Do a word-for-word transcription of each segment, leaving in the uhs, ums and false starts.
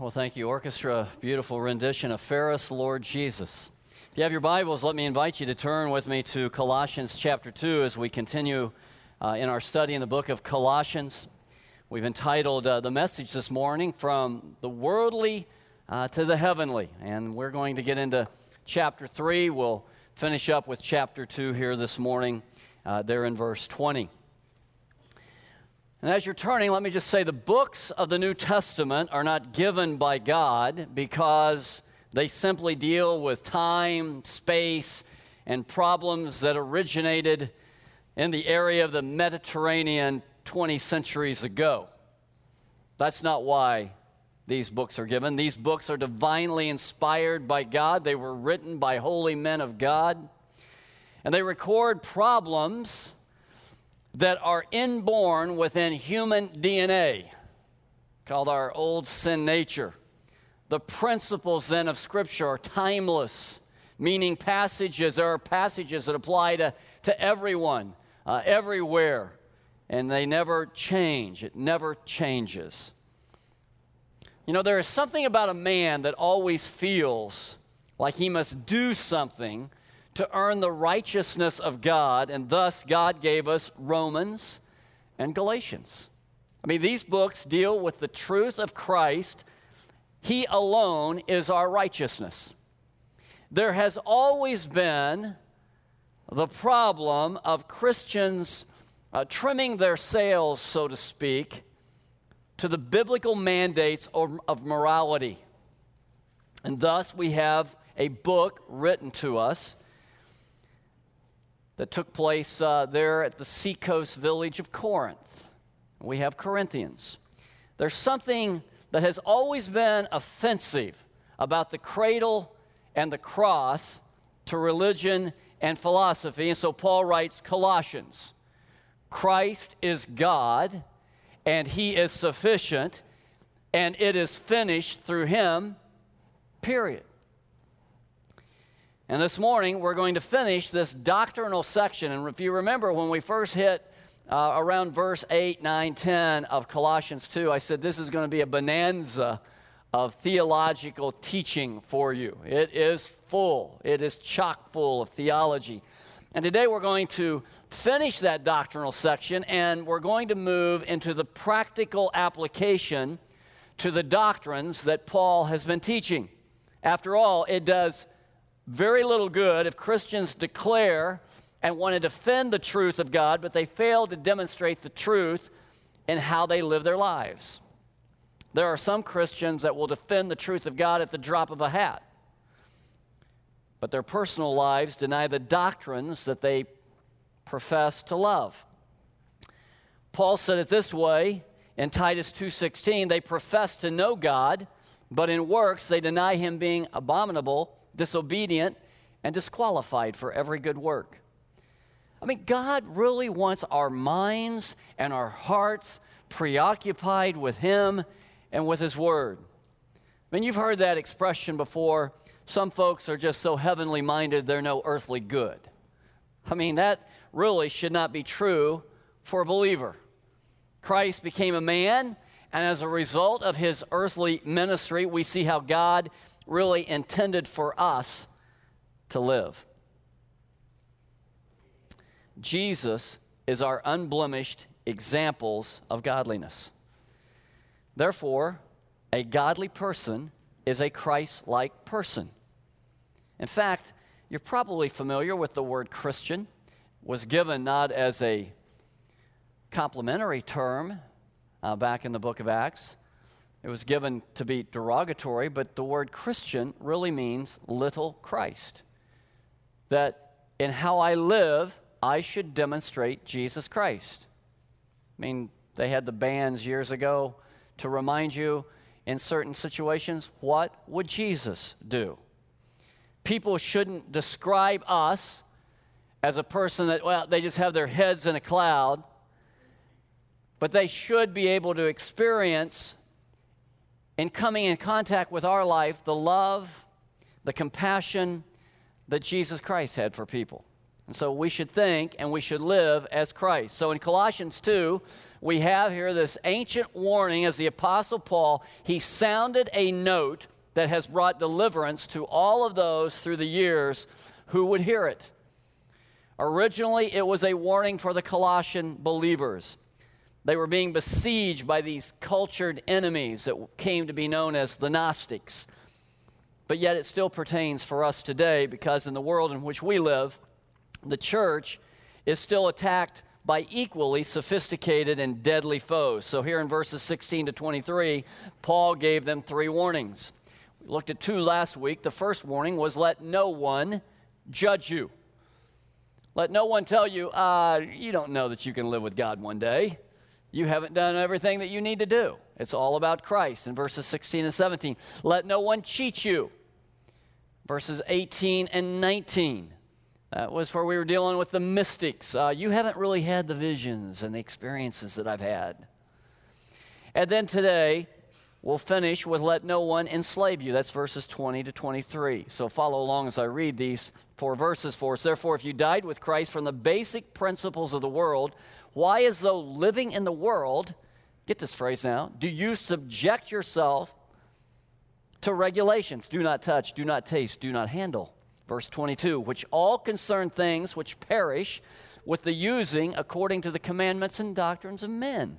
Well, thank you, orchestra. Beautiful rendition of Ferris, Lord Jesus. If you have your Bibles, let me invite you to turn with me to Colossians chapter two as we continue uh, in our study in the book of Colossians. We've entitled uh, the message this morning, From the Worldly uh, to the Heavenly. And we're going to get into chapter three. We'll finish up with chapter two here this morning, uh, there in verse twenty. And as you're turning, let me just say the books of the New Testament are not given by God because they simply deal with time, space, and problems that originated in the area of the Mediterranean twenty centuries ago. That's not why these books are given. These books are divinely inspired by God. They were written by holy men of God. And they record problems that are inborn within human D N A, called our old sin nature. The principles then of Scripture are timeless, meaning passages there are passages that apply to, to everyone, uh, everywhere, and they never change. It never changes. You know, there is something about a man that always feels like he must do something to earn the righteousness of God, and thus God gave us Romans and Galatians. I mean, these books deal with the truth of Christ. He alone is our righteousness. There has always been the problem of Christians uh, trimming their sails, so to speak, to the biblical mandates of, of morality. And thus we have a book written to us that took place uh, there at the seacoast village of Corinth. We have Corinthians. There's something that has always been offensive about the cradle and the cross to religion and philosophy. And so Paul writes Colossians. Christ is God, and He is sufficient, and it is finished through Him, period. And this morning, we're going to finish this doctrinal section. And if you remember, when we first hit uh, around verse eight, nine, ten of Colossians two, I said this is going to be a bonanza of theological teaching for you. It is full. It is chock full of theology. And today we're going to finish that doctrinal section, and we're going to move into the practical application to the doctrines that Paul has been teaching. After all, it does very little good if Christians declare and want to defend the truth of God, but they fail to demonstrate the truth in how they live their lives. There are some Christians that will defend the truth of God at the drop of a hat, but their personal lives deny the doctrines that they profess to love. Paul said it this way in Titus two sixteen, they profess to know God, but in works they deny Him, being abominable, disobedient, and disqualified for every good work. I mean, God really wants our minds and our hearts preoccupied with Him and with His Word. I mean, you've heard that expression before. Some folks are just so heavenly minded, they're no earthly good. I mean, that really should not be true for a believer. Christ became a man, and as a result of His earthly ministry, we see how God really intended for us to live. Jesus is our unblemished examples of godliness. Therefore, a godly person is a Christ-like person. In fact, you're probably familiar with the word Christian. It was given not as a complimentary term uh, back in the book of Acts. It was given to be derogatory, but the word Christian really means little Christ. That in how I live, I should demonstrate Jesus Christ. I mean, they had the bands years ago to remind you in certain situations, what would Jesus do? People shouldn't describe us as a person that, well, they just have their heads in a cloud, but they should be able to experience, in coming in contact with our life, the love, the compassion that Jesus Christ had for people. And so we should think and we should live as Christ. So in Colossians two, we have here this ancient warning as the Apostle Paul, he sounded a note that has brought deliverance to all of those through the years who would hear it. Originally, it was a warning for the Colossian believers. They were being besieged by these cultured enemies that came to be known as the Gnostics. But yet it still pertains for us today because in the world in which we live, the church is still attacked by equally sophisticated and deadly foes. So here in verses sixteen to twenty-three, Paul gave them three warnings. We looked at two last week. The first warning was, let no one judge you. Let no one tell you, uh, you don't know that you can live with God one day. You haven't done everything that you need to do. It's all about Christ in verses sixteen and seventeen. Let no one cheat you. Verses eighteen and nineteen. That was where we were dealing with the mystics. Uh, you haven't really had the visions and the experiences that I've had. And then today, we'll finish with let no one enslave you. That's verses twenty to twenty-three. So follow along as I read these four verses for us. Therefore, if you died with Christ from the basic principles of the world, why, as though living in the world, get this phrase now, do you subject yourself to regulations? Do not touch, do not taste, do not handle. Verse twenty-two, which all concern things which perish with the using according to the commandments and doctrines of men.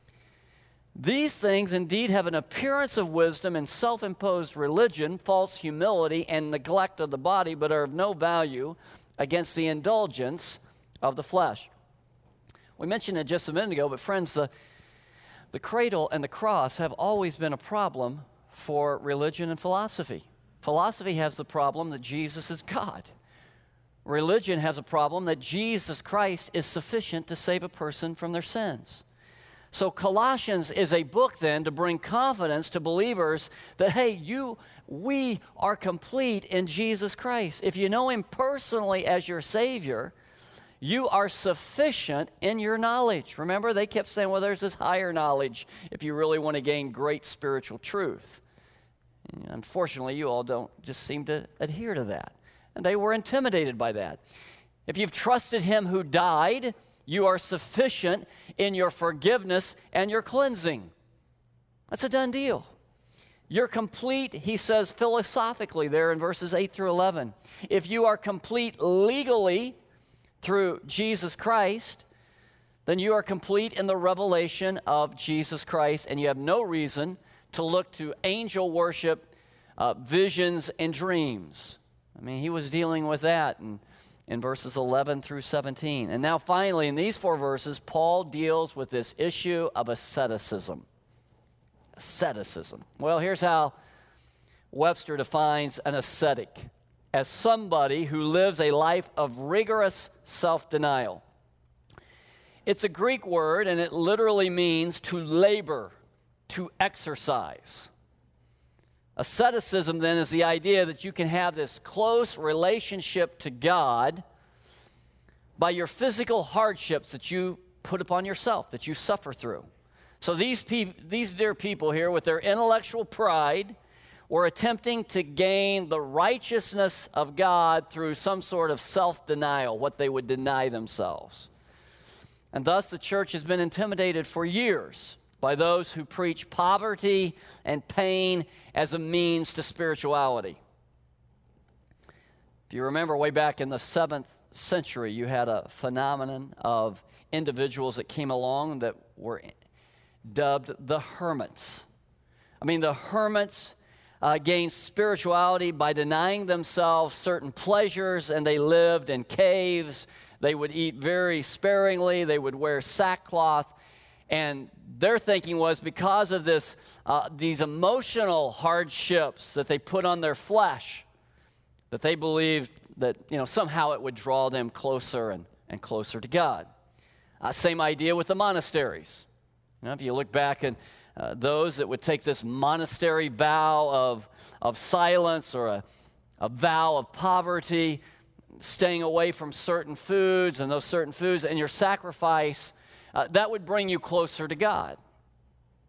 These things indeed have an appearance of wisdom and self-imposed religion, false humility, and neglect of the body, but are of no value against the indulgence of the flesh. We mentioned it just a minute ago, but friends, the, the cradle and the cross have always been a problem for religion and philosophy. Philosophy has the problem that Jesus is God. Religion has a problem that Jesus Christ is sufficient to save a person from their sins. So Colossians is a book then to bring confidence to believers that, hey, you, we are complete in Jesus Christ. If you know him personally as your Savior, you are sufficient in your knowledge. Remember, they kept saying, well, there's this higher knowledge if you really want to gain great spiritual truth. And unfortunately, you all don't just seem to adhere to that. And they were intimidated by that. If you've trusted him who died, you are sufficient in your forgiveness and your cleansing. That's a done deal. You're complete, he says philosophically there in verses eight through eleven. If you are complete legally through Jesus Christ, then you are complete in the revelation of Jesus Christ, and you have no reason to look to angel worship, uh, visions, and dreams. I mean, he was dealing with that in, in verses eleven through seventeen. And now finally, in these four verses, Paul deals with this issue of asceticism. Asceticism. Well, here's how Webster defines an ascetic: as somebody who lives a life of rigorous self-denial. It's a Greek word, and it literally means to labor, to exercise. Asceticism, then, is the idea that you can have this close relationship to God by your physical hardships that you put upon yourself, that you suffer through. So these, pe- these dear people here, with their intellectual pride, were attempting to gain the righteousness of God through some sort of self-denial, what they would deny themselves. And thus the church has been intimidated for years by those who preach poverty and pain as a means to spirituality. If you remember way back in the seventh century, you had a phenomenon of individuals that came along that were dubbed the hermits. I mean, the hermits uh, gained spirituality by denying themselves certain pleasures, and they lived in caves. They would eat very sparingly. They would wear sackcloth. And their thinking was because of this, uh, these emotional hardships that they put on their flesh, that they believed that, you know, somehow it would draw them closer and, and closer to God. Uh, same idea with the monasteries. You know, if you look back at uh, those that would take this monastery vow of, of silence or a, a vow of poverty, staying away from certain foods and those certain foods, and your sacrifice, Uh, that would bring you closer to God.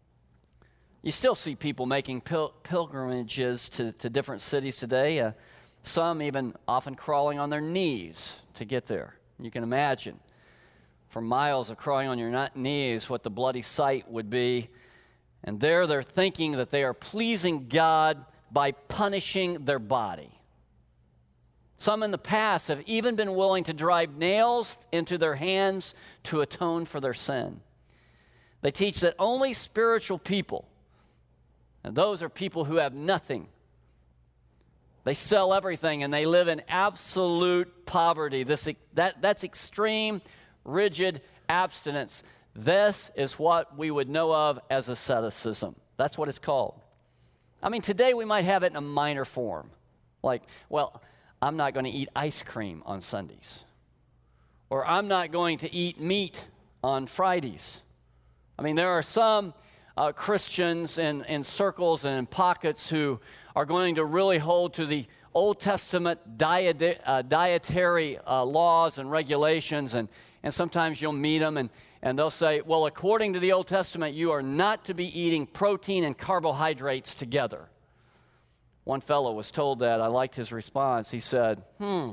You still see people making pil- pilgrimages to, to different cities today. Uh, Some even often crawling on their knees to get there. You can imagine for miles of crawling on your knees what the bloody sight would be. And there they're thinking that they are pleasing God by punishing their body. Some in the past have even been willing to drive nails into their hands to atone for their sin. They teach that only spiritual people, and those are people who have nothing, they sell everything and they live in absolute poverty. This, that, that's extreme, rigid abstinence. This is what we would know of as asceticism. That's what it's called. I mean, today we might have it in a minor form. Like, well, I'm not going to eat ice cream on Sundays. Or I'm not going to eat meat on Fridays. I mean, there are some uh, Christians in, in circles and in pockets who are going to really hold to the Old Testament diet, uh, dietary uh, laws and regulations, and, and sometimes you'll meet them, and, and they'll say, well, according to the Old Testament, you are not to be eating protein and carbohydrates together. One fellow was told that. I liked his response. He said, hmm,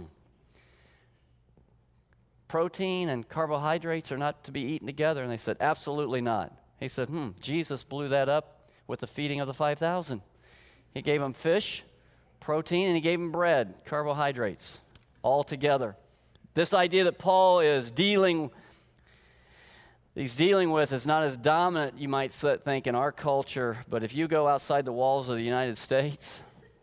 protein and carbohydrates are not to be eaten together? And they said, absolutely not. He said, hmm, Jesus blew that up with the feeding of the five thousand. He gave them fish, protein, and he gave them bread, carbohydrates, all together. This idea that Paul is dealing, he's dealing with is not as dominant, you might think, in our culture, but if you go outside the walls of the United States,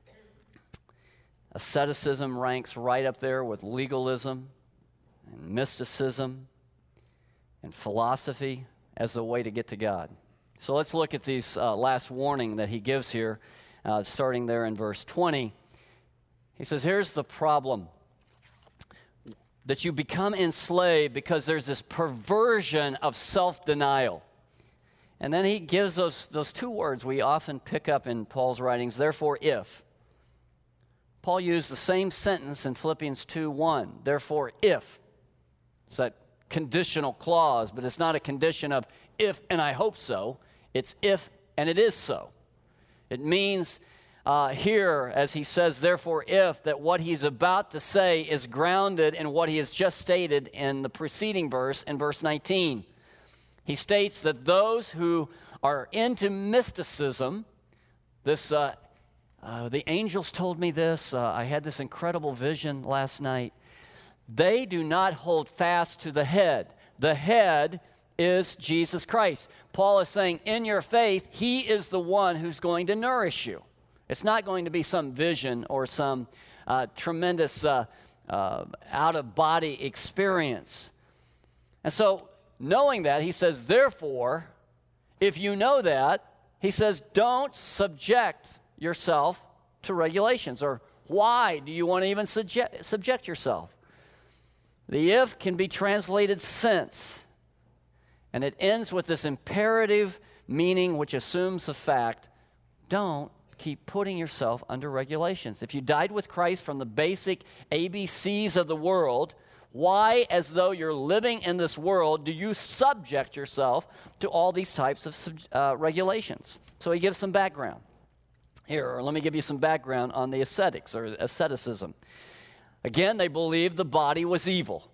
asceticism ranks right up there with legalism and mysticism and philosophy as a way to get to God. So let's look at these uh, last warning that he gives here, uh, starting there in verse twenty. He says, here's the problem, that you become enslaved because there's this perversion of self-denial. And then he gives those, those two words we often pick up in Paul's writings, therefore if. Paul used the same sentence in Philippians two one, therefore if. It's that conditional clause, but it's not a condition of if and I hope so. It's if and it is so. It means uh, here, as he says, therefore if, that what he's about to say is grounded in what he has just stated in the preceding verse, in verse nineteen. He states that those who are into mysticism, this uh, Uh, the angels told me this. Uh, I had this incredible vision last night. They do not hold fast to the head. The head is Jesus Christ. Paul is saying, in your faith, he is the one who's going to nourish you. It's not going to be some vision or some uh, tremendous uh, uh, out-of-body experience. And so, knowing that, he says, therefore, if you know that, he says, don't subject yourself to regulations. Or why do you want to even subject, subject yourself? The if can be translated since, and it ends with this imperative meaning which assumes the fact, don't keep putting yourself under regulations. If you died with Christ from the basic A B Cs of the world, why, as though you're living in this world, do you subject yourself to all these types of uh, regulations? So he gives some background. Here, let me give you some background on the ascetics or asceticism. Again, they believed the body was evil.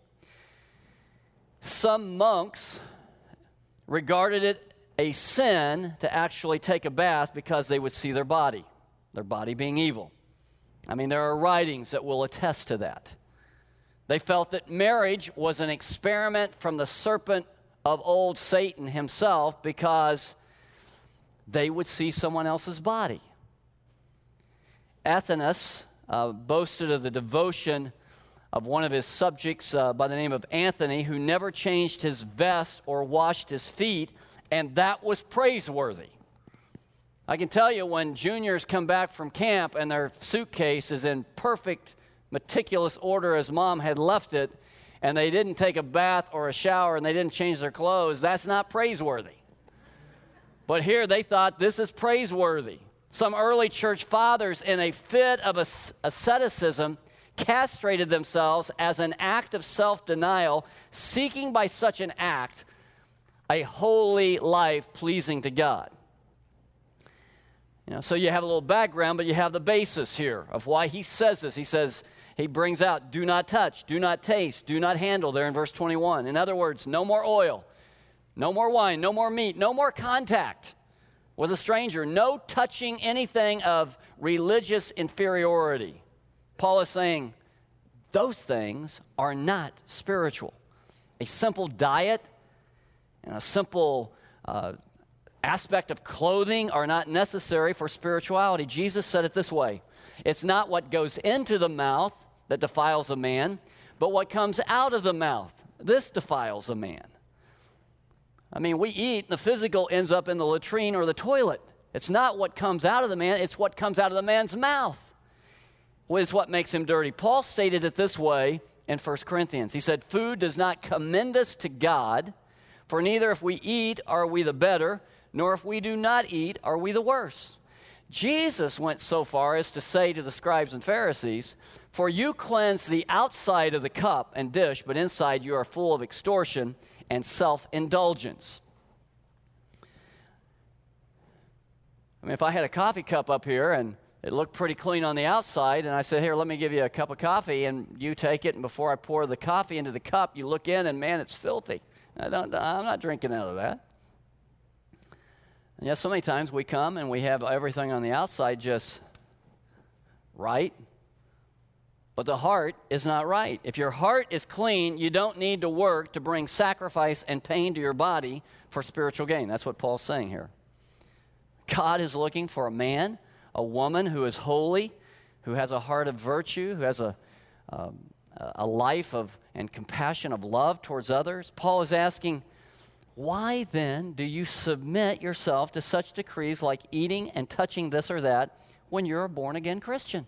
Some monks regarded it a sin to actually take a bath because they would see their body, their body being evil. I mean, there are writings that will attest to that. They felt that marriage was an experiment from the serpent of old, Satan himself, because they would see someone else's body. Athanasius uh, boasted of the devotion of one of his subjects uh, by the name of Anthony, who never changed his vest or washed his feet, and that was praiseworthy. I can tell you, when juniors come back from camp and their suitcase is in perfect, meticulous order as mom had left it, and they didn't take a bath or a shower and they didn't change their clothes, that's not praiseworthy. But here they thought this is praiseworthy. Some early church fathers, in a fit of asceticism, castrated themselves as an act of self-denial, seeking by such an act a holy life pleasing to God. You know, so you have a little background, but you have the basis here of why he says this. He says, he brings out, do not touch, do not taste, do not handle, there in verse twenty-one. In other words, no more oil, no more wine, no more meat, no more contact with a stranger, no touching anything of religious inferiority. Paul is saying, those things are not spiritual. A simple diet and a simple uh, aspect of clothing are not necessary for spirituality. Jesus said it this way: it's not what goes into the mouth that defiles a man, but what comes out of the mouth. This defiles a man. I mean, we eat, and the physical ends up in the latrine or the toilet. It's not what comes out of the man, it's what comes out of the man's mouth is what makes him dirty. Paul stated it this way in First Corinthians. He said, food does not commend us to God, for neither if we eat are we the better, nor if we do not eat are we the worse. Jesus went so far as to say to the scribes and Pharisees, for you cleanse the outside of the cup and dish, but inside you are full of extortion and self-indulgence. I mean, if I had a coffee cup up here and it looked pretty clean on the outside, and I said, here, let me give you a cup of coffee, and you take it, and before I pour the coffee into the cup, you look in, and man, it's filthy. I don't, I'm not drinking out of that. And yet so many times we come and we have everything on the outside just right, but the heart is not right. If your heart is clean, you don't need to work to bring sacrifice and pain to your body for spiritual gain. That's what Paul's saying here. God is looking for a man, a woman who is holy, who has a heart of virtue, who has a, um, a life of and compassion of love towards others. Paul is asking, why then do you submit yourself to such decrees like eating and touching this or that when you're a born-again Christian?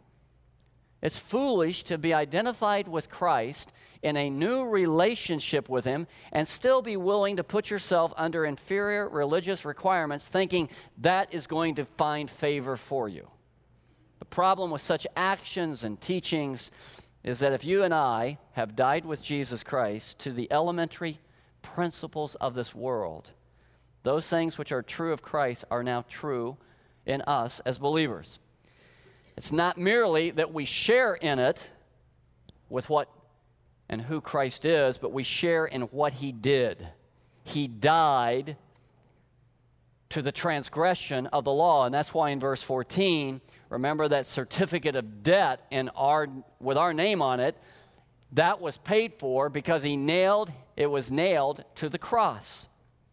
It's foolish to be identified with Christ in a new relationship with Him and still be willing to put yourself under inferior religious requirements thinking that is going to find favor for you. The problem with such actions and teachings is that if you and I have died with Jesus Christ to the elementary principles of this world, those things which are true of Christ are now true in us as believers. It's not merely that we share in it with what and who Christ is, but we share in what He did. He died to the transgression of the law, and that's why in verse fourteen, remember that certificate of debt in our with our name on it, that was paid for because He nailed, it was nailed to the cross.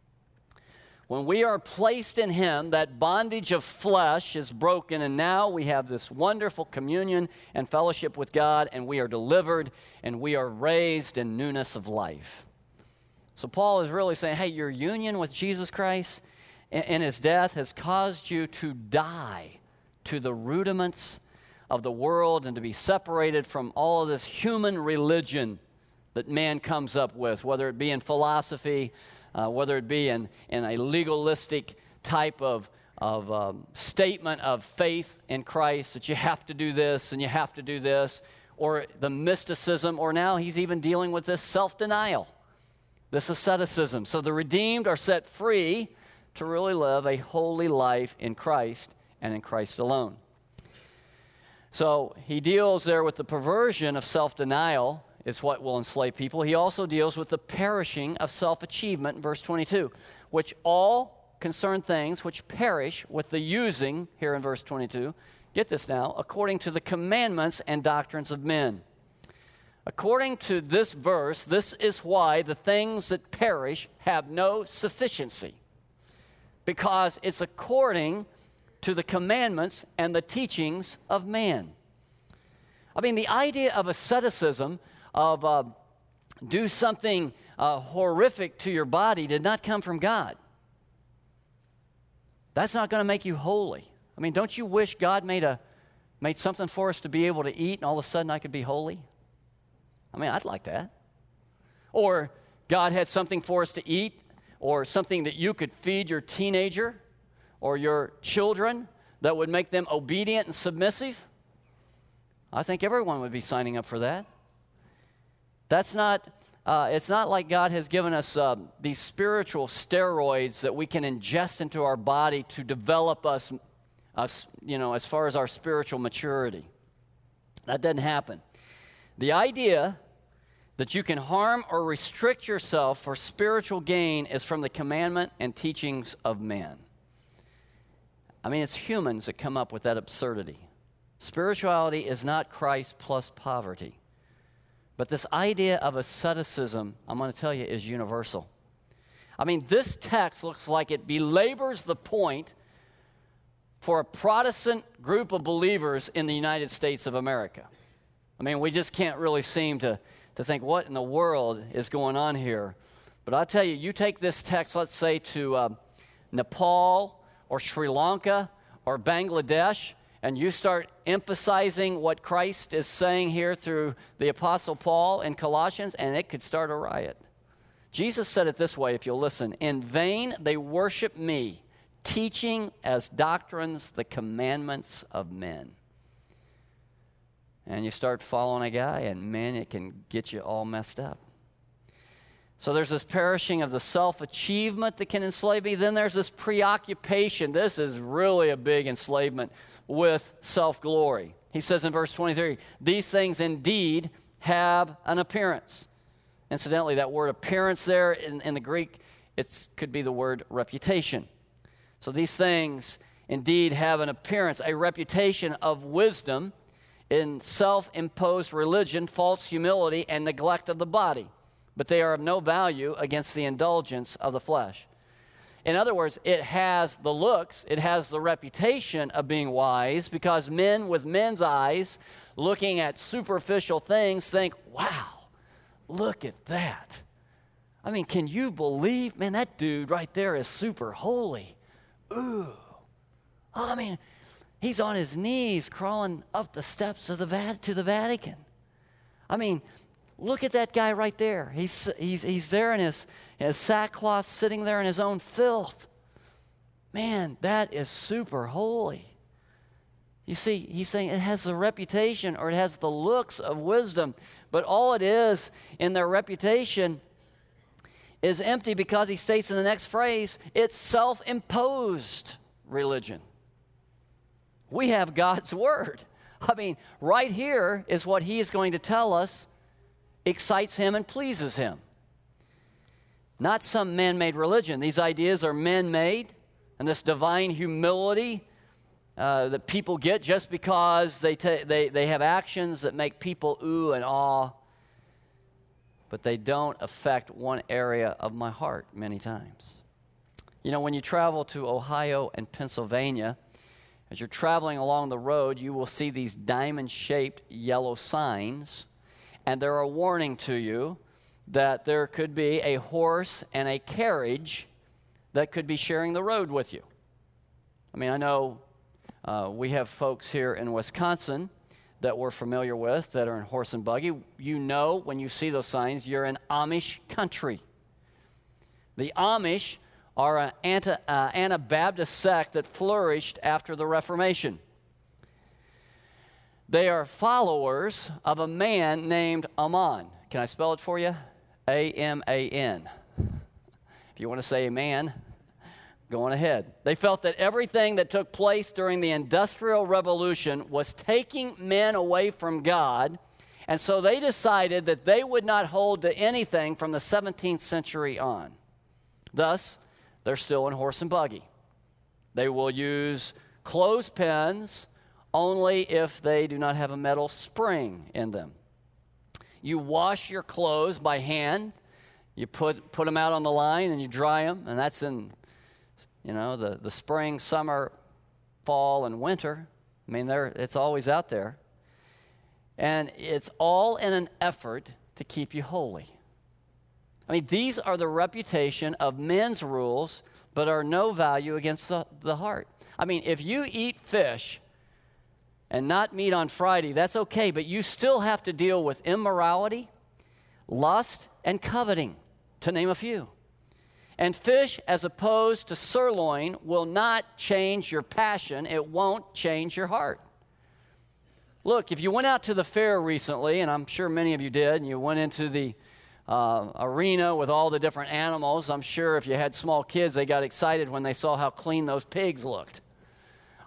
When we are placed in Him, that bondage of flesh is broken, and now we have this wonderful communion and fellowship with God, and we are delivered, and we are raised in newness of life. So Paul is really saying, hey, your union with Jesus Christ in His death has caused you to die to the rudiments of the world and to be separated from all of this human religion that man comes up with, whether it be in philosophy, Uh, whether it be in, in a legalistic type of, of um, statement of faith in Christ, that you have to do this and you have to do this, or the mysticism, or now he's even dealing with this self-denial, this asceticism. So the redeemed are set free to really live a holy life in Christ and in Christ alone. So he deals there with the perversion of self-denial is what will enslave people. He also deals with the perishing of self-achievement in verse twenty-two, which all concern things which perish with the using, here in verse twenty-two, get this now, according to the commandments and doctrines of men. According to this verse, this is why the things that perish have no sufficiency, because it's according to the commandments and the teachings of man. I mean, the idea of asceticism, of uh, do something uh, horrific to your body, did not come from God. That's not going to make you holy. I mean, don't you wish God made a made something for us to be able to eat, and all of a sudden I could be holy? I mean, I'd like that. Or God had something for us to eat, or something that you could feed your teenager or your children that would make them obedient and submissive. I think everyone would be signing up for that. That's not, uh, it's not like God has given us uh, these spiritual steroids that we can ingest into our body to develop us us, you know, as far as our spiritual maturity. That doesn't happen. The idea that you can harm or restrict yourself for spiritual gain is from the commandment and teachings of men. I mean, it's humans that come up with that absurdity. Spirituality is not Christ plus poverty. But this idea of asceticism, I'm going to tell you, is universal. I mean, this text looks like it belabors the point for a Protestant group of believers in the United States of America. I mean, we just can't really seem to, to think, what in the world is going on here? But I'll tell you, you take this text, let's say, to uh, Nepal or Sri Lanka or Bangladesh, and you start emphasizing what Christ is saying here through the Apostle Paul in Colossians, and it could start a riot. Jesus said it this way, if you'll listen. In vain they worship me, teaching as doctrines the commandments of men. And you start following a guy, and man, it can get you all messed up. So there's this perishing of the self-achievement that can enslave me. Then there's this preoccupation. This is really a big enslavement with self-glory. He says in verse twenty-three, these things indeed have an appearance. Incidentally, that word appearance there in, in the Greek, it could be the word reputation. So these things indeed have an appearance, a reputation of wisdom in self-imposed religion, false humility, and neglect of the body. But they are of no value against the indulgence of the flesh. In other words, it has the looks, it has the reputation of being wise, because men with men's eyes looking at superficial things think, wow, look at that. I mean, can you believe, man, that dude right there is super holy. Ooh. Oh, I mean, he's on his knees crawling up the steps of the Vat- to the Vatican. I mean, look at that guy right there. He's, he's, he's there in his, in his sackcloth, sitting there in his own filth. Man, that is super holy. You see, he's saying it has the reputation, or it has the looks of wisdom, but all it is in their reputation is empty, because he states in the next phrase, it's self-imposed religion. We have God's word. I mean, right here is what he is going to tell us excites him and pleases him. Not some man-made religion. These ideas are man-made, and this divine humility uh, that people get just because they, ta- they, they have actions that make people ooh and awe, but they don't affect one area of my heart many times. You know, when you travel to Ohio and Pennsylvania, as you're traveling along the road, you will see these diamond-shaped yellow signs, and they're a warning to you that there could be a horse and a carriage that could be sharing the road with you. I mean, I know uh, we have folks here in Wisconsin that we're familiar with that are in horse and buggy. You know, when you see those signs, you're in Amish country. The Amish are an anti, uh, Anabaptist sect that flourished after the Reformation. They are followers of a man named Aman. Can I spell it for you? A M A N. If you want to say amen, go on ahead. They felt that everything that took place during the Industrial Revolution was taking men away from God, and so they decided that they would not hold to anything from the seventeenth century on. Thus, they're still in horse and buggy. They will use clothespins only if they do not have a metal spring in them. You wash your clothes by hand. You put put them out on the line and you dry them, and that's in, you know, the, the spring, summer, fall, and winter. I mean, they're, it's always out there. And it's all in an effort to keep you holy. I mean, these are the reputation of men's rules, but are no value against the, the heart. I mean, if you eat fish and not meat on Friday, that's okay, but you still have to deal with immorality, lust, and coveting, to name a few. And fish, as opposed to sirloin, will not change your passion. It won't change your heart. Look, if you went out to the fair recently, and I'm sure many of you did, and you went into the uh, arena with all the different animals, I'm sure if you had small kids, they got excited when they saw how clean those pigs looked.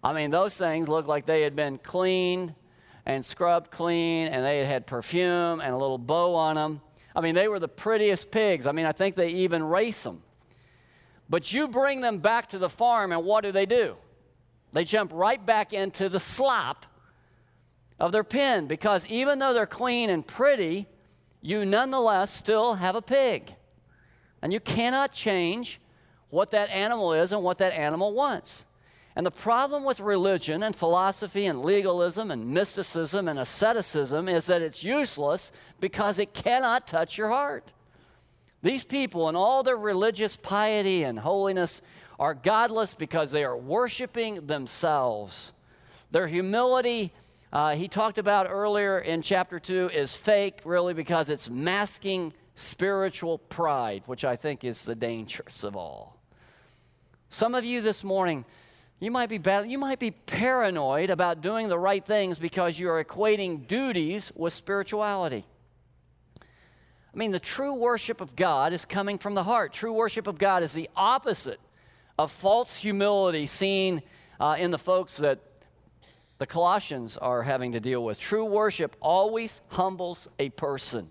I mean, those things looked like they had been cleaned and scrubbed clean, and they had had perfume and a little bow on them. I mean, they were the prettiest pigs. I mean, I think they even race them. But you bring them back to the farm, and what do they do? They jump right back into the slop of their pen, because even though they're clean and pretty, you nonetheless still have a pig. And you cannot change what that animal is and what that animal wants. And the problem with religion and philosophy and legalism and mysticism and asceticism is that it's useless because it cannot touch your heart. These people, in all their religious piety and holiness, are godless because they are worshiping themselves. Their humility, uh, he talked about earlier in chapter two, is fake, really, because it's masking spiritual pride, which I think is the dangerous of all. Some of you this morning, you might be bad, you might be paranoid about doing the right things because you're equating duties with spirituality. I mean, the true worship of God is coming from the heart. True worship of God is the opposite of false humility seen uh, in the folks that the Colossians are having to deal with. True worship always humbles a person.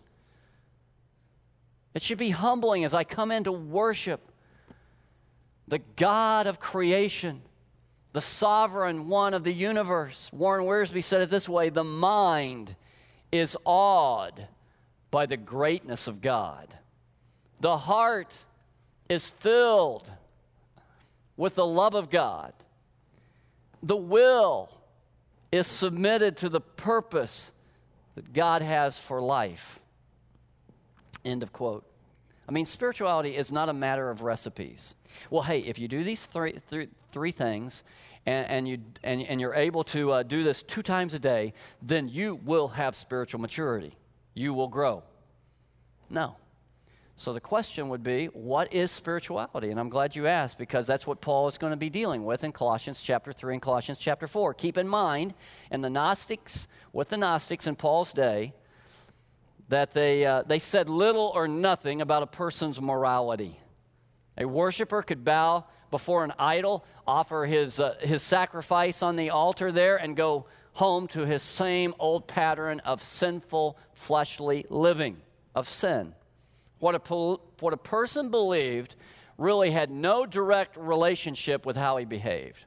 It should be humbling as I come in to worship the God of creation, the sovereign one of the universe. Warren Wiersbe said it this way: the mind is awed by the greatness of God. The heart is filled with the love of God. The will is submitted to the purpose that God has for life. End of quote. I mean, spirituality is not a matter of recipes. Well, hey, if you do these three, three, three things, and, and, you, and, and you're able to uh, do this two times a day, then you will have spiritual maturity. You will grow. No. So the question would be, what is spirituality? And I'm glad you asked, because that's what Paul is going to be dealing with in Colossians chapter three and Colossians chapter four. Keep in mind, in the Gnostics, with the Gnostics in Paul's day, that they, uh, they said little or nothing about a person's morality. A worshiper could bow before an idol, offer his, uh, his sacrifice on the altar there, and go home to his same old pattern of sinful, fleshly living, of sin. What a, pol- what a person believed really had no direct relationship with how he behaved.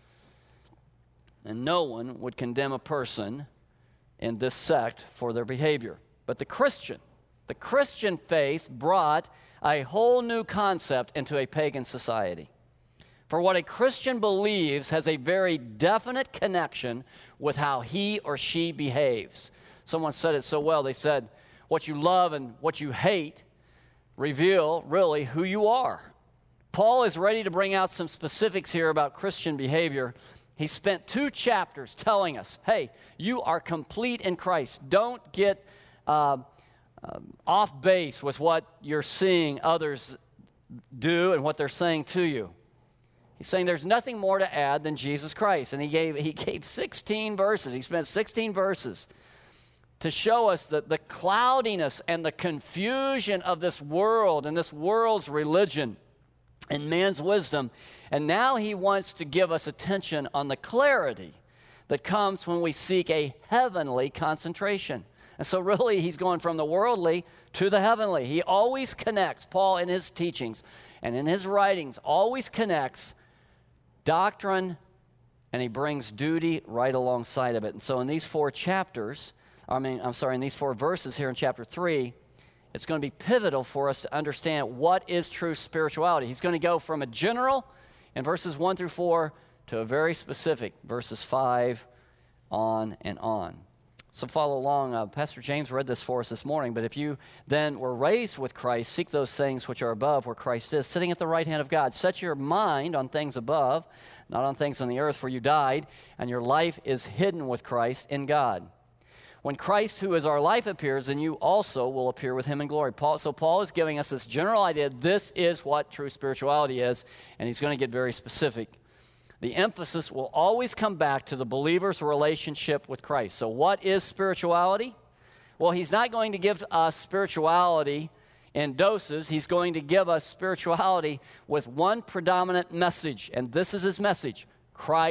And no one would condemn a person in this sect for their behavior. But the Christian, the Christian faith brought a whole new concept into a pagan society. For what a Christian believes has a very definite connection with how he or she behaves. Someone said it so well. They said, what you love and what you hate reveal really who you are. Paul is ready to bring out some specifics here about Christian behavior. He spent two chapters telling us, hey, you are complete in Christ. Don't get uh, uh, off base with what you're seeing others do and what they're saying to you. He's saying there's nothing more to add than Jesus Christ. And he gave, he gave sixteen verses. He spent sixteen verses to show us that the cloudiness and the confusion of this world and this world's religion and man's wisdom. And now he wants to give us attention on the clarity that comes when we seek a heavenly concentration. And so really he's going from the worldly to the heavenly. He always connects, Paul in his teachings and in his writings, always connects doctrine, and he brings duty right alongside of it. And so in these four chapters, I mean, I'm sorry, in these four verses here in chapter three, it's going to be pivotal for us to understand what is true spirituality. He's going to go from a general in verses one through four to a very specific, verses five on and on. So follow along. Uh, Pastor James read this for us this morning, but if you then were raised with Christ, seek those things which are above where Christ is, sitting at the right hand of God. Set your mind on things above, not on things on the earth, for you died, and your life is hidden with Christ in God. When Christ, who is our life, appears, then you also will appear with him in glory. Paul, so Paul is giving us this general idea. This is what true spirituality is, and he's going to get very specific. The emphasis will always come back to the believer's relationship with Christ. So what is spirituality? Well, he's not going to give us spirituality in doses. He's going to give us spirituality with one predominant message, and this is his message: Christ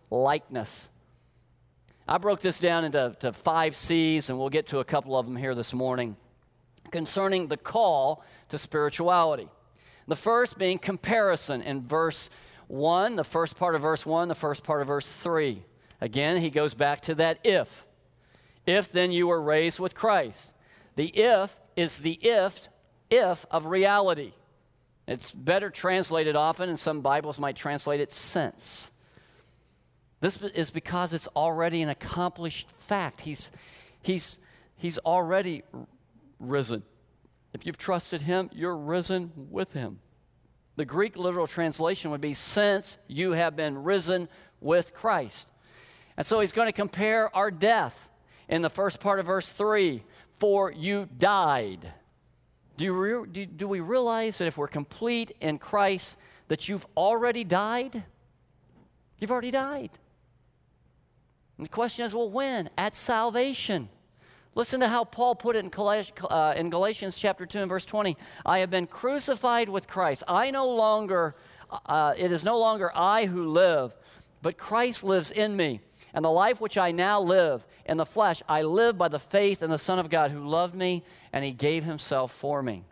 likeness. I broke this down into to five C's, and we'll get to a couple of them here this morning, concerning the call to spirituality. The first being comparison in verse one, the first part of verse one, the first part of verse three. Again, he goes back to that if. If then you were raised with Christ. The if is the if, if of reality. It's better translated often, and some Bibles might translate it since. This is because it's already an accomplished fact. He's, he's, he's already risen. If you've trusted him, you're risen with him. The Greek literal translation would be, since you have been risen with Christ. And so he's going to compare our death in the first part of verse three, for you died. Do, you re- do, do we realize that if we're complete in Christ, that you've already died? You've already died. And the question is, well, when? At salvation. Listen to how Paul put it in, Gal- uh, in Galatians chapter two and verse twenty. I have been crucified with Christ. I no longer, uh, it is no longer I who live, but Christ lives in me. And the life which I now live in the flesh, I live by the faith in the Son of God who loved me and he gave himself for me.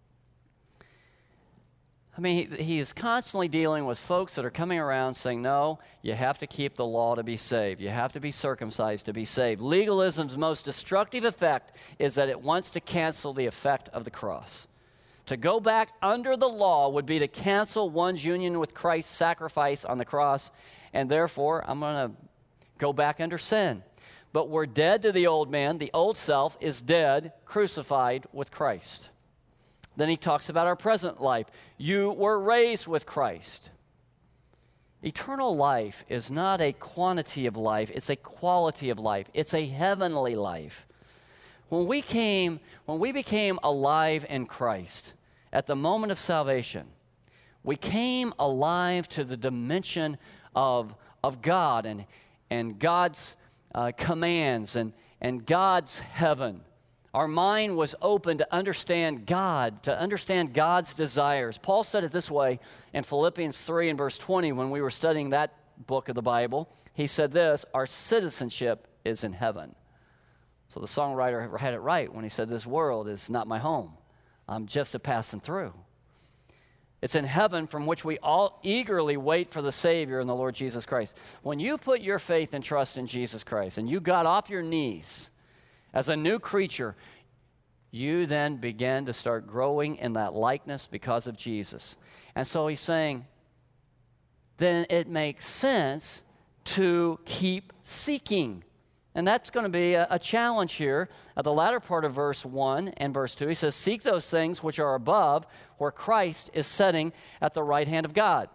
I mean, he, he is constantly dealing with folks that are coming around saying, no, you have to keep the law to be saved. You have to be circumcised to be saved. Legalism's most destructive effect is that it wants to cancel the effect of the cross. To go back under the law would be to cancel one's union with Christ's sacrifice on the cross, and therefore, I'm going to go back under sin. But we're dead to the old man. The old self is dead, crucified with Christ. Then he talks about our present life. You were raised with Christ. Eternal life is not a quantity of life, it's a quality of life. It's a heavenly life. When we came, when we became alive in Christ, at the moment of salvation, we came alive to the dimension of, of God and, and God's uh, commands and, and God's heaven. Our mind was open to understand God, to understand God's desires. Paul said it this way in Philippians three and verse twenty when we were studying that book of the Bible. He said this, our citizenship is in heaven. So the songwriter had it right when he said, this world is not my home. I'm just a passing through. It's in heaven from which we all eagerly wait for the Savior and the Lord Jesus Christ. When you put your faith and trust in Jesus Christ and you got off your knees as a new creature, you then begin to start growing in that likeness because of Jesus. And so he's saying, then it makes sense to keep seeking. And that's going to be a, a challenge here at the latter part of verse one and verse two. He says, seek those things which are above, where Christ is sitting at the right hand of God.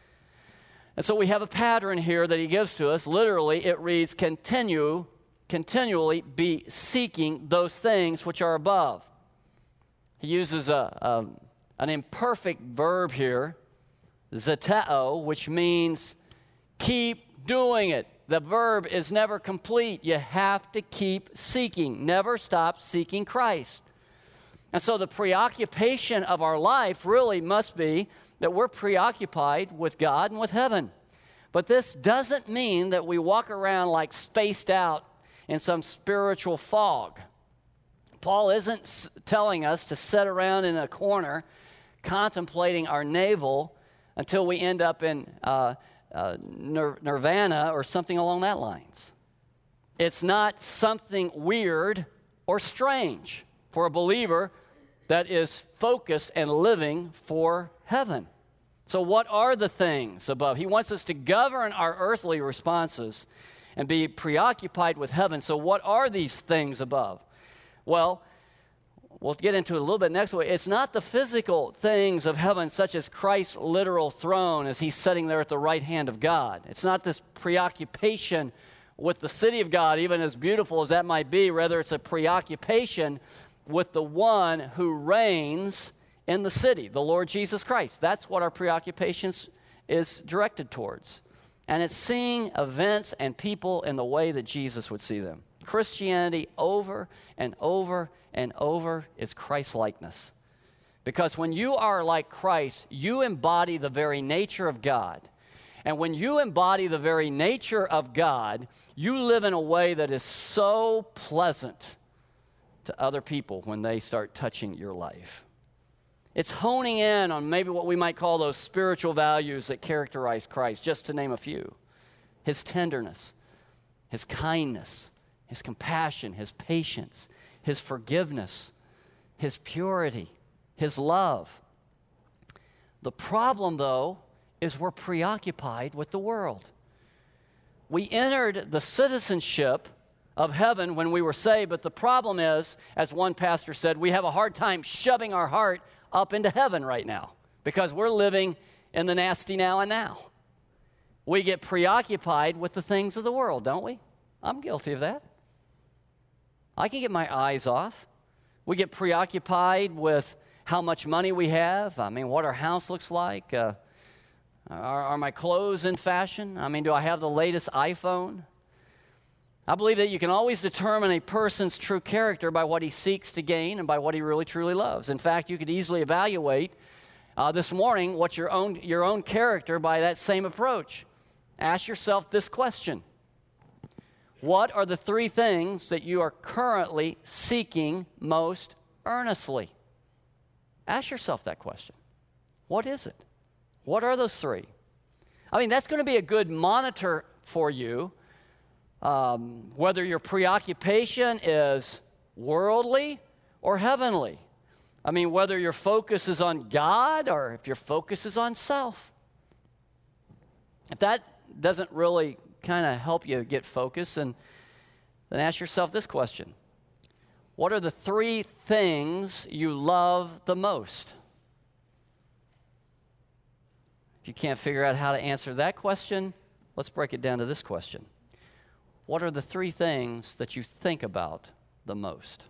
And so we have a pattern here that he gives to us. Literally, it reads, continue, continually be seeking those things which are above. He uses a, a, an imperfect verb here, zeteo, which means keep doing it. The verb is never complete. You have to keep seeking. Never stop seeking Christ. And so the preoccupation of our life really must be that we're preoccupied with God and with heaven. But this doesn't mean that we walk around like spaced out in some spiritual fog. Paul isn't s- telling us to sit around in a corner contemplating our navel until we end up in uh, Uh, nir- nirvana or something along that lines. It's not something weird or strange for a believer that is focused and living for heaven. So what are the things above? He wants us to govern our earthly responses and be preoccupied with heaven. So what are these things above? Well, we'll get into it a little bit next week. It's not the physical things of heaven, such as Christ's literal throne as he's sitting there at the right hand of God. It's not this preoccupation with the city of God, even as beautiful as that might be. Rather, it's a preoccupation with the one who reigns in the city, the Lord Jesus Christ. That's what our preoccupation is directed towards. And it's seeing events and people in the way that Jesus would see them. Christianity over and over and over is Christ-likeness. Because when you are like Christ, you embody the very nature of God. And when you embody the very nature of God, you live in a way that is so pleasant to other people when they start touching your life. It's honing in on maybe what we might call those spiritual values that characterize Christ, just to name a few. His tenderness, his kindness, his compassion, his patience, his forgiveness, his purity, his love. The problem, though, is we're preoccupied with the world. We entered the citizenship of heaven when we were saved, but the problem is, as one pastor said, we have a hard time shoving our heart up into heaven right now because we're living in the nasty now and now. We get preoccupied with the things of the world, don't we? I'm guilty of that. I can get my eyes off. We get preoccupied with how much money we have. I mean, what our house looks like. Uh, are, are my clothes in fashion? I mean, do I have the latest iPhone? I believe that you can always determine a person's true character by what he seeks to gain and by what he really truly loves. In fact, you could easily evaluate uh, this morning what your own your own character by that same approach. Ask yourself this question. What are the three things that you are currently seeking most earnestly? Ask yourself that question. What is it? What are those three? I mean, that's going to be a good monitor for you. Um, whether your preoccupation is worldly or heavenly. I mean, whether your focus is on God or if your focus is on self. If that doesn't really kind of help you get focused, then, then ask yourself this question. What are the three things you love the most? If you can't figure out how to answer that question, let's break it down to this question. What are the three things that you think about the most?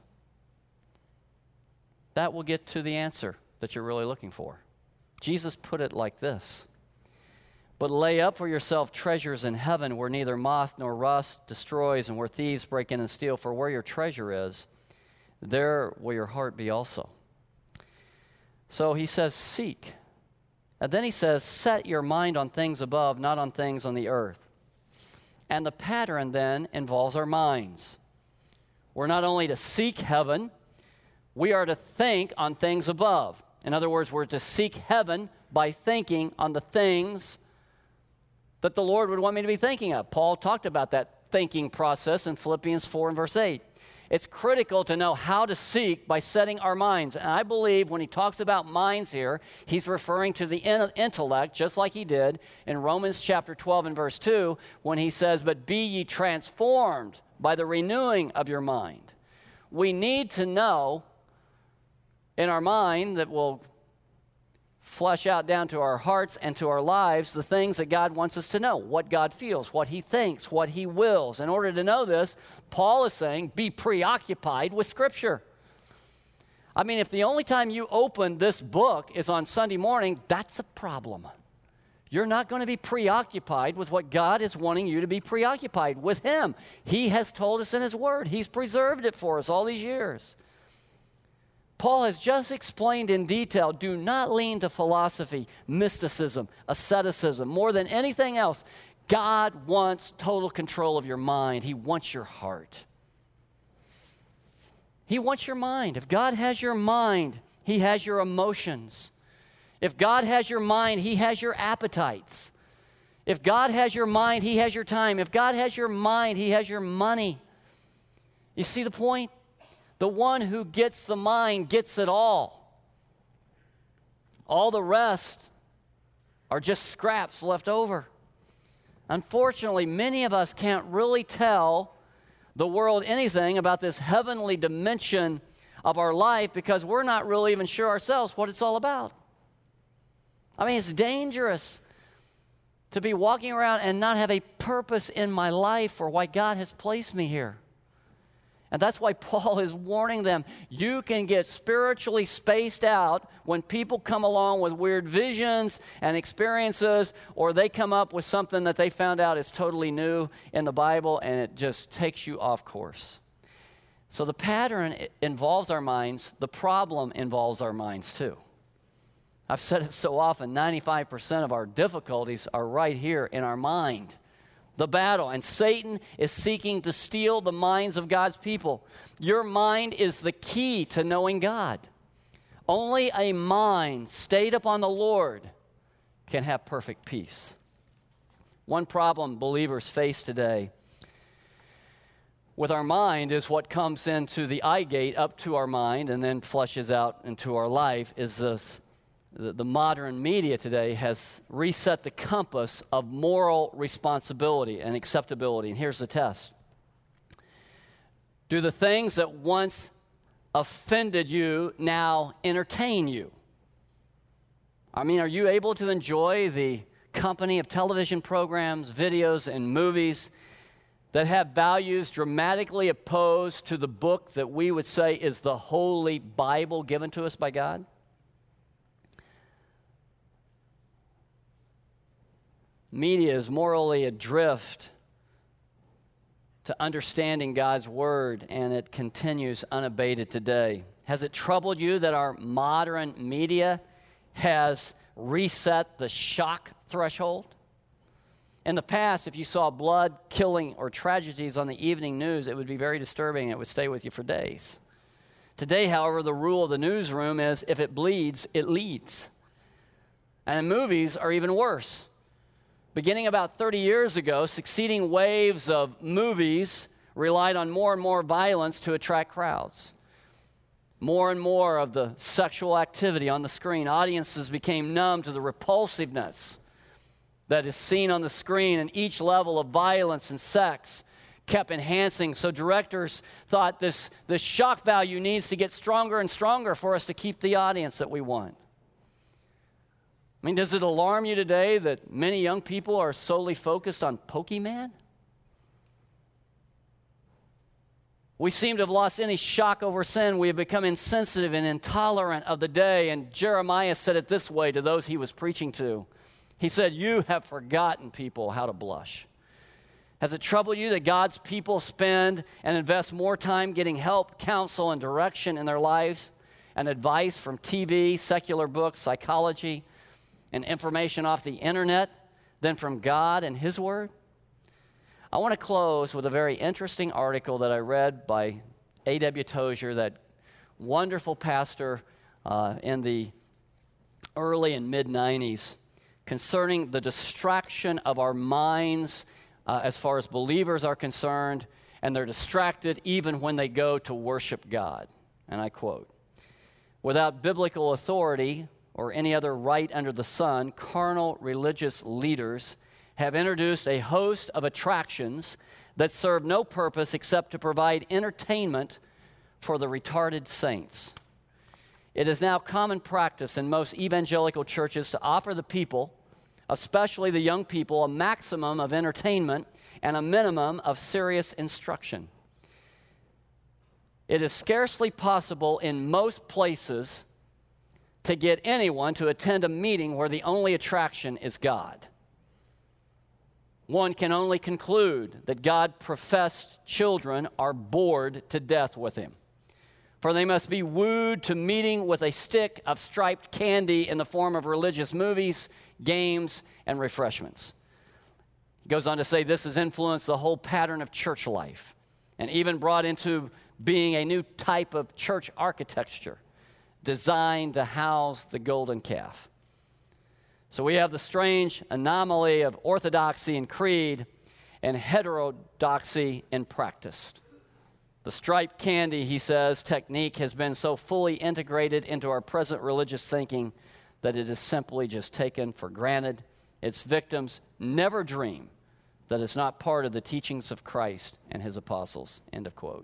That will get to the answer that you're really looking for. Jesus put it like this. But lay up for yourself treasures in heaven where neither moth nor rust destroys and where thieves break in and steal. For where your treasure is, there will your heart be also. So he says, seek. And then he says, set your mind on things above, not on things on the earth. And the pattern then involves our minds. We're not only to seek heaven, we are to think on things above. In other words, we're to seek heaven by thinking on the things that the Lord would want me to be thinking of. Paul talked about that thinking process in Philippians four and verse eight. It's critical to know how to seek by setting our minds. And I believe when he talks about minds here, he's referring to the in- intellect, just like he did in Romans chapter twelve and verse two, when he says, but be ye transformed by the renewing of your mind. We need to know in our mind that will flesh out down to our hearts and to our lives the things that God wants us to know, what God feels, what he thinks, what he wills. In order to know this, Paul is saying, be preoccupied with Scripture. I mean, if the only time you open this book is on Sunday morning, that's a problem. You're not going to be preoccupied with what God is wanting you to be preoccupied with him. He has told us in his word. He's preserved it for us all these years. Paul has just explained in detail, do not lean to philosophy, mysticism, asceticism. More than anything else, God wants total control of your mind. He wants your heart. He wants your mind. If God has your mind, he has your emotions. If God has your mind, he has your appetites. If God has your mind, he has your time. If God has your mind, he has your money. You see the point? The one who gets the mind gets it all. All the rest are just scraps left over. Unfortunately, many of us can't really tell the world anything about this heavenly dimension of our life because we're not really even sure ourselves what it's all about. I mean, it's dangerous to be walking around and not have a purpose in my life for why God has placed me here. And that's why Paul is warning them. You can get spiritually spaced out when people come along with weird visions and experiences, or they come up with something that they found out is totally new in the Bible, and it just takes you off course. So the pattern involves our minds. The problem involves our minds too. I've said it so often, ninety-five percent of our difficulties are right here in our mind. The battle, and Satan is seeking to steal the minds of God's people. Your mind is the key to knowing God. Only a mind stayed upon the Lord can have perfect peace. One problem believers face today with our mind is what comes into the eye gate up to our mind and then flushes out into our life is this. The, the modern media today has reset the compass of moral responsibility and acceptability. And here's the test. Do the things that once offended you now entertain you? I mean, are you able to enjoy the company of television programs, videos, and movies that have values dramatically opposed to the book that we would say is the Holy Bible given to us by God? Media is morally adrift to understanding God's Word, and it continues unabated today. Has it troubled you that our modern media has reset the shock threshold? In the past, if you saw blood, killing, or tragedies on the evening news, it would be very disturbing. It would stay with you for days. Today, however, the rule of the newsroom is if it bleeds, it leads. And movies are even worse. Beginning about thirty years ago, succeeding waves of movies relied on more and more violence to attract crowds. More and more of the sexual activity on the screen. Audiences became numb to the repulsiveness that is seen on the screen, and each level of violence and sex kept enhancing. So directors thought this, this shock value needs to get stronger and stronger for us to keep the audience that we want. I mean, does it alarm you today that many young people are solely focused on Pokemon? We seem to have lost any shock over sin. We have become insensitive and intolerant of the day. And Jeremiah said it this way to those he was preaching to. He said, "You have forgotten, people, how to blush." Has it troubled you that God's people spend and invest more time getting help, counsel, and direction in their lives and advice from T V, secular books, psychology, and information off the internet than from God and His Word? I want to close with a very interesting article that I read by A W Tozier, that wonderful pastor uh, in the early and mid-nineties, concerning the distraction of our minds uh, as far as believers are concerned, and they're distracted even when they go to worship God. And I quote, "Without biblical authority or any other right under the sun, carnal religious leaders have introduced a host of attractions that serve no purpose except to provide entertainment for the retarded saints. It is now common practice in most evangelical churches to offer the people, especially the young people, a maximum of entertainment and a minimum of serious instruction. It is scarcely possible in most places to get anyone to attend a meeting where the only attraction is God. One can only conclude that God-professed children are bored to death with Him, for they must be wooed to meeting with a stick of striped candy in the form of religious movies, games, and refreshments." He goes on to say this has influenced the whole pattern of church life and even brought into being a new type of church architecture designed to house the golden calf. So we have the strange anomaly of orthodoxy in creed and heterodoxy in practice. The striped candy, he says, technique has been so fully integrated into our present religious thinking that it is simply just taken for granted. Its victims never dream that it's not part of the teachings of Christ and His apostles. End of quote.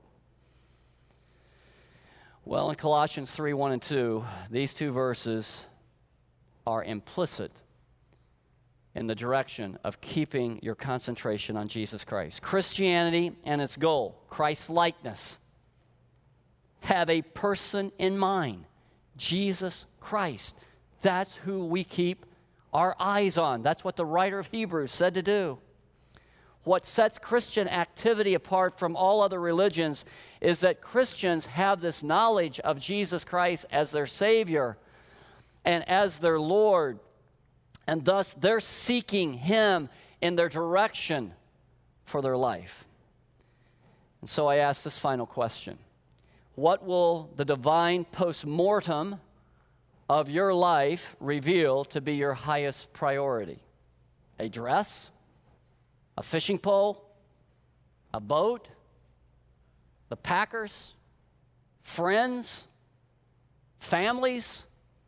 Well, in Colossians three, one and two, these two verses are implicit in the direction of keeping your concentration on Jesus Christ. Christianity and its goal, Christ-likeness, have a person in mind, Jesus Christ. That's who we keep our eyes on. That's what the writer of Hebrews said to do. What sets Christian activity apart from all other religions is that Christians have this knowledge of Jesus Christ as their Savior, and as their Lord, and thus they're seeking Him in their direction for their life. And so I ask this final question. What will the divine post-mortem of your life reveal to be your highest priority? A dress? A fishing pole? A boat? The Packers? Friends? Families?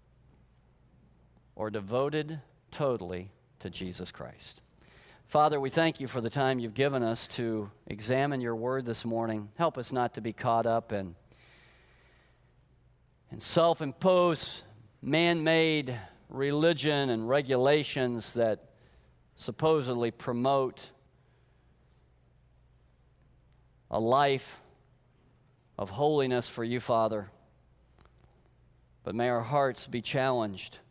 Or devoted totally to Jesus Christ? Father, we thank you for the time you've given us to examine your word this morning. Help us not to be caught up in, in self-imposed, man-made religion and regulations that supposedly promote a life of holiness for you, Father. But may our hearts be challenged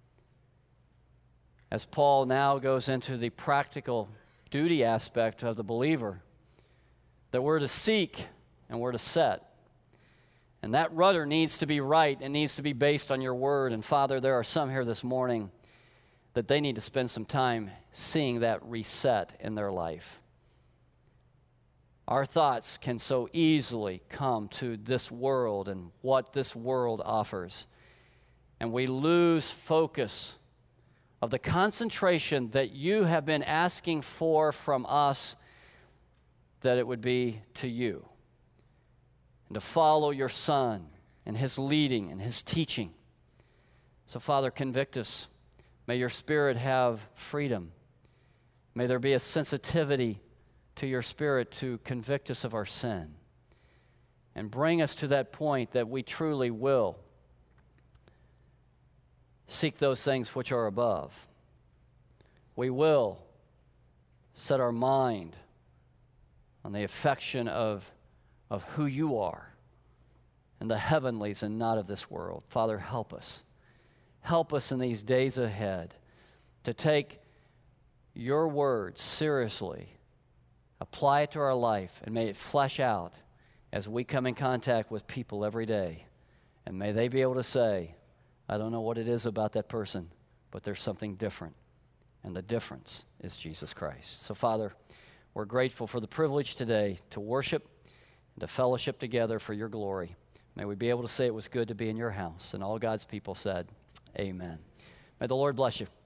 as Paul now goes into the practical duty aspect of the believer, that we're to seek and we're to set. And that rudder needs to be right and needs to be based on your word. And Father, there are some here this morning that they need to spend some time seeing that reset in their life. Our thoughts can so easily come to this world and what this world offers. And we lose focus of the concentration that you have been asking for from us, that it would be to you, and to follow your Son and His leading and His teaching. So, Father, convict us. May your Spirit have freedom. May there be a sensitivity to your Spirit to convict us of our sin and bring us to that point that we truly will seek those things which are above. We will set our mind on the affection of, of who you are and the heavenlies and not of this world. Father, help us. Help us in these days ahead to take your word seriously, apply it to our life, and may it flesh out as we come in contact with people every day. And may they be able to say, I don't know what it is about that person, but there's something different. And the difference is Jesus Christ. So, Father, we're grateful for the privilege today to worship and to fellowship together for your glory. May we be able to say it was good to be in your house. And all God's people said, amen. May the Lord bless you.